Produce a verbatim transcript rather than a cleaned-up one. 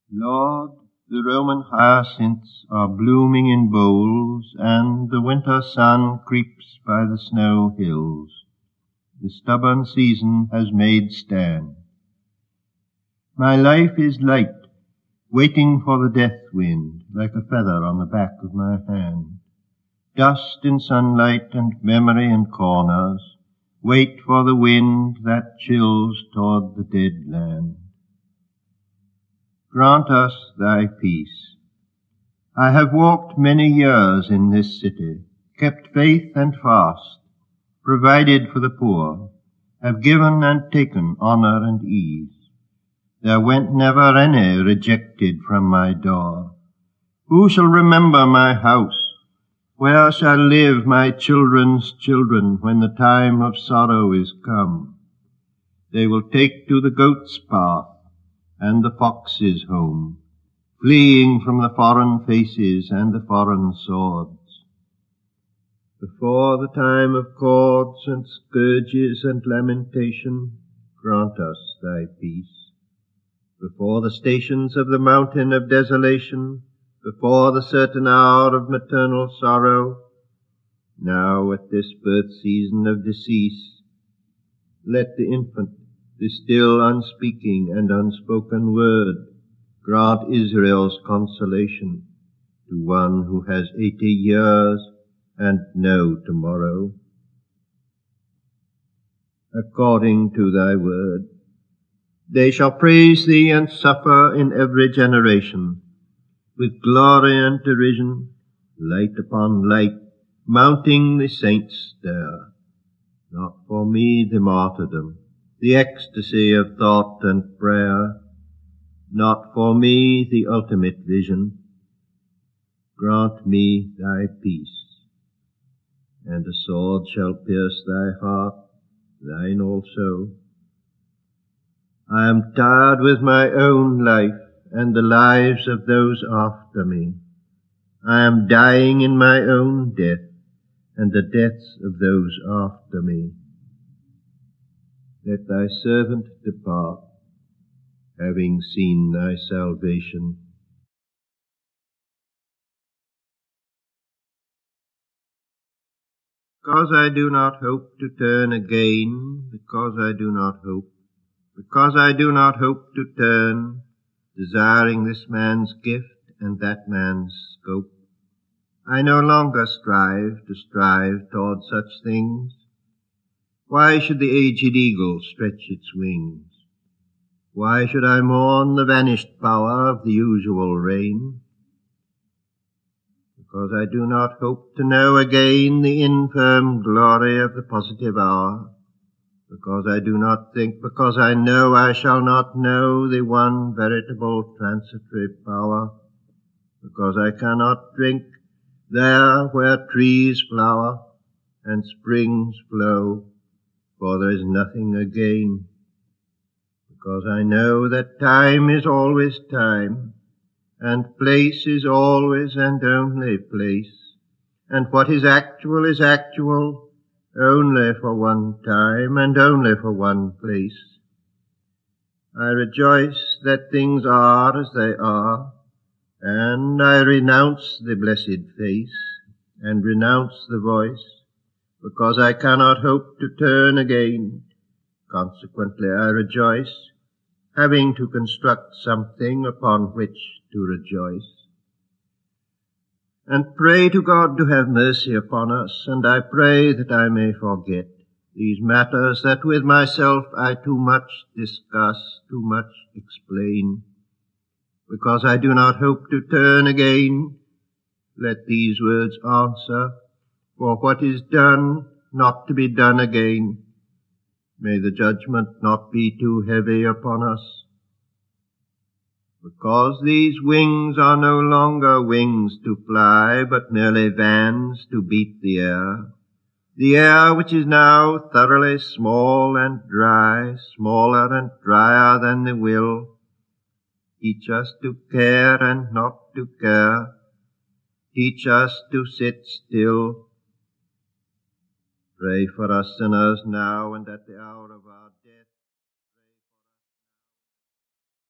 Lord, the Roman hyacinths are blooming in bowls, and the winter sun creeps by the snow hills. The stubborn season has made stand. My life is light, waiting for the death wind, like a feather on the back of my hand. Dust in sunlight and memory in corners, wait for the wind that chills toward the dead land. Grant us thy peace. I have walked many years in this city, kept faith and fast, provided for the poor, have given and taken honor and ease. There went never any rejected from my door. Who shall remember my house? Where shall live my children's children when the time of sorrow is come? They will take to the goat's path and the fox's home, fleeing from the foreign faces and the foreign swords. Before the time of cords and scourges and lamentation, grant us thy peace. Before the stations of the mountain of desolation, before the certain hour of maternal sorrow, now at this birth season of decease, let the infant, the still unspeaking and unspoken word, grant Israel's consolation to one who has eighty years and no tomorrow. According to thy word, they shall praise thee and suffer in every generation, with glory and derision, light upon light, mounting the saints there. Not for me the martyrdom, the ecstasy of thought and prayer, not for me the ultimate vision. Grant me thy peace, and a sword shall pierce thy heart, thine also. I am tired with my own life and the lives of those after me. I am dying in my own death and the deaths of those after me. Let thy servant depart, having seen thy salvation. Because I do not hope to turn again, because I do not hope, because I do not hope to turn, desiring this man's gift and that man's scope, I no longer strive to strive toward such things. Why should the aged eagle stretch its wings? Why should I mourn the vanished power of the usual rain? Because I do not hope to know again the infirm glory of the positive hour, because I do not think, because I know I shall not know the one veritable transitory power, because I cannot drink there where trees flower and springs flow, for there is nothing again, because I know that time is always time, and place is always and only place, and what is actual is actual only for one time and only for one place. I rejoice that things are as they are, and I renounce the blessed face and renounce the voice, because I cannot hope to turn again. Consequently, I rejoice, having to construct something upon which to rejoice. And pray to God to have mercy upon us, and I pray that I may forget these matters that with myself I too much discuss, too much explain. Because I do not hope to turn again, let these words answer, for what is done, not to be done again. May the judgment not be too heavy upon us. Because these wings are no longer wings to fly, but merely vans to beat the air, the air which is now thoroughly small and dry, smaller and drier than the will. Teach us to care and not to care. Teach us to sit still. Pray for us sinners now and at the hour of our death.